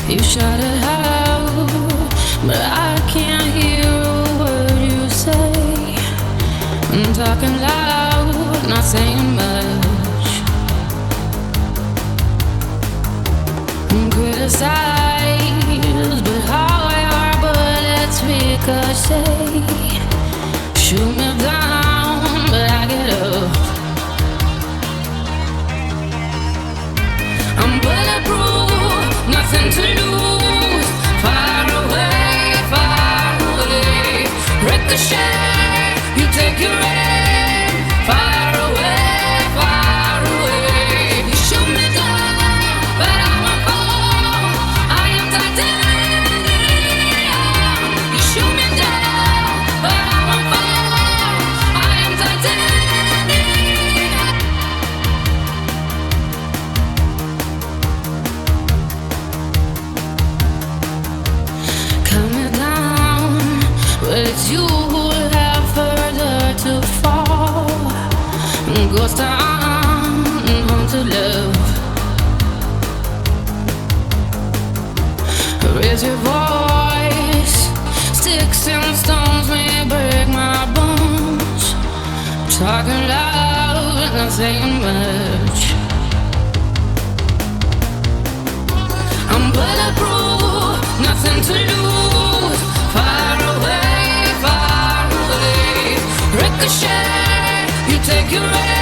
You shout it out, but I can't hear a word you say. I'm talking loud, not saying much. I'm criticized, but how your bullets ricochet. Shoot me down, but I get up. I'm bulletproof, nothing to lose. Far away, far away. Ricochet, you take your aim. Far away, far away. You shoot me down, but I'm a fall. I am titanium. You shoot me down, but I'm a fall. I am titanium. Coming down, well, it's you who have further to fall. Ghost town, haunted love. Raise your voice. Sticks and stones may break my bones. Talking loud, not saying much. I'm bulletproof, nothing to lose. Far away, far away. Ricochet, you take your aim.